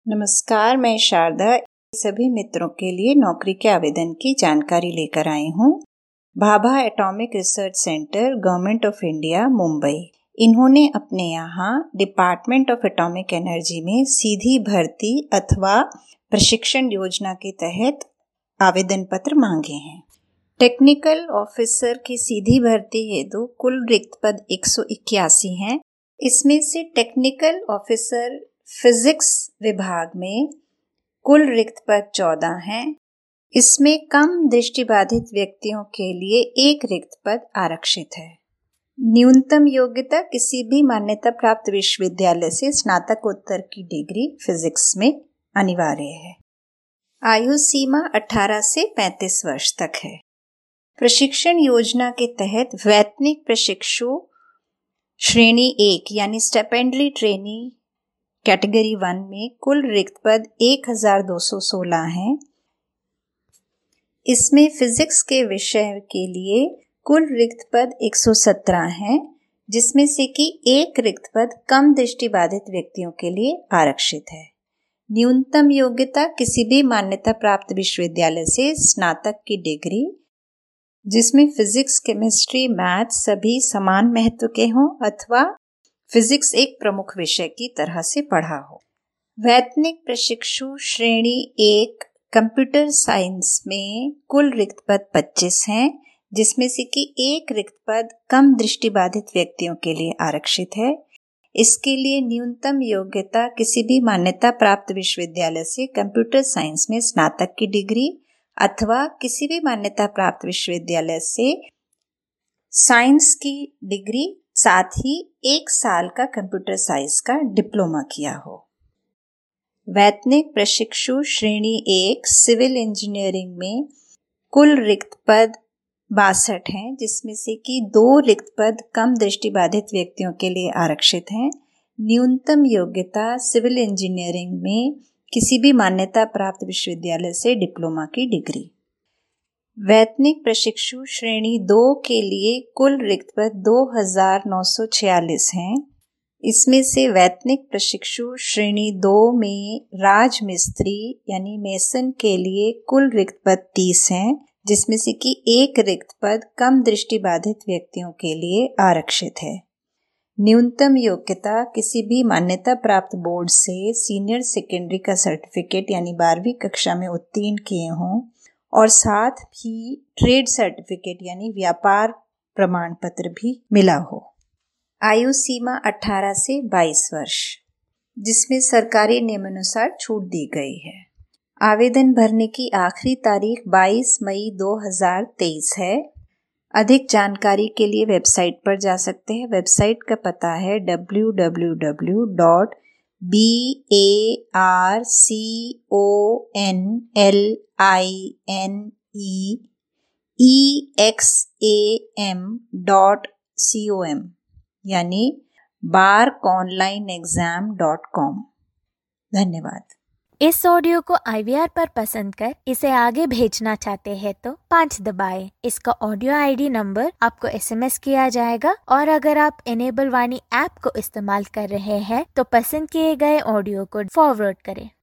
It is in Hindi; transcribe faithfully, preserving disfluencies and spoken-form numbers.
नमस्कार, मैं शारदा सभी मित्रों के लिए नौकरी के आवेदन की जानकारी लेकर आई हूँ। Bhabha atomic research centre, government of India, Mumbai, इन्होंने अपने यहाँ डिपार्टमेंट ऑफ एटॉमिक एनर्जी में सीधी भर्ती अथवा प्रशिक्षण योजना के तहत आवेदन पत्र मांगे हैं। टेक्निकल ऑफिसर की सीधी भर्ती हेतु कुल रिक्त पद एक सौ इक्यासी हैं। इसमें से टेक्निकल ऑफिसर फिजिक्स विभाग में कुल रिक्त पद चौदह हैं। इसमें कम दृष्टिबाधित व्यक्तियों के लिए एक रिक्त पद आरक्षित है। न्यूनतम योग्यता किसी भी मान्यता प्राप्त विश्वविद्यालय से स्नातकोत्तर की डिग्री फिजिक्स में अनिवार्य है। आयु सीमा अठारह से पैंतीस वर्ष तक है। प्रशिक्षण योजना के तहत वैतनिक प्रशिक्षु श्रेणी एक यानी स्टिपेंडरी ट्रेनी कैटेगरी वन में कुल रिक्त पद एक हजार दो सौ सोलह हैं। इसमें फिजिक्स के विषय के लिए कुल रिक्त पद एक सौ सत्रह हैं, जिसमें से कि एक रिक्त पद कम दृष्टिबाधित व्यक्तियों के लिए आरक्षित है। न्यूनतम योग्यता किसी भी मान्यता प्राप्त विश्वविद्यालय से स्नातक की डिग्री जिसमें फिजिक्स, केमिस्ट्री, मैथ सभी समान महत्व के हों अथवा फिजिक्स एक प्रमुख विषय की तरह से पढ़ा हो। वैतनिक प्रशिक्षु श्रेणी एक कंप्यूटर साइंस में कुल रिक्त पद पच्चीस हैं, जिसमें से कि एक रिक्त पद कम दृष्टिबाधित व्यक्तियों के लिए आरक्षित है। इसके लिए न्यूनतम योग्यता किसी भी मान्यता प्राप्त विश्वविद्यालय से कंप्यूटर साइंस में स्नातक की डिग्री अथवा किसी भी मान्यता प्राप्त विश्वविद्यालय से साइंस की डिग्री, साथ ही एक साल का कंप्यूटर साइंस का डिप्लोमा किया हो। वैतनिक प्रशिक्षु श्रेणी एक सिविल इंजीनियरिंग में कुल रिक्त पद बासठ हैं, जिसमें से कि दो रिक्त पद कम दृष्टिबाधित व्यक्तियों के लिए आरक्षित हैं। न्यूनतम योग्यता सिविल इंजीनियरिंग में किसी भी मान्यता प्राप्त विश्वविद्यालय से डिप्लोमा की डिग्री। वैतनिक प्रशिक्षु श्रेणी दो के लिए कुल रिक्त पद दो हजार नौ सौ छियालीस हैं। इसमें से वैतनिक प्रशिक्षु श्रेणी दो में राजमिस्त्री यानी मेसन के लिए कुल रिक्त पद तीस हैं, जिसमें से कि एक रिक्त पद कम दृष्टिबाधित व्यक्तियों के लिए आरक्षित है। न्यूनतम योग्यता किसी भी मान्यता प्राप्त बोर्ड से सीनियर सेकेंडरी का सर्टिफिकेट यानी बारहवीं कक्षा में उत्तीर्ण किए हों और साथ ही ट्रेड सर्टिफिकेट यानी व्यापार प्रमाण पत्र भी मिला हो। आयु सीमा अठारह से बाईस वर्ष, जिसमें सरकारी नियमानुसार छूट दी गई है। आवेदन भरने की आखिरी तारीख बाईस मई दो हजार तेईस है। अधिक जानकारी के लिए वेबसाइट पर जा सकते हैं। वेबसाइट का पता है W W W dot B A R C O N L I N E E X A M dot C O M यानी BARC online exam dot com. धन्यवाद। इस ऑडियो को आई वी आर पर पसंद कर इसे आगे भेजना चाहते हैं तो पाँच दबाएं। इसका ऑडियो आई डी नंबर आपको एस एम एस किया जाएगा और अगर आप एनेबल वाणी ऐप को इस्तेमाल कर रहे हैं तो पसंद किए गए ऑडियो को फॉरवर्ड करें।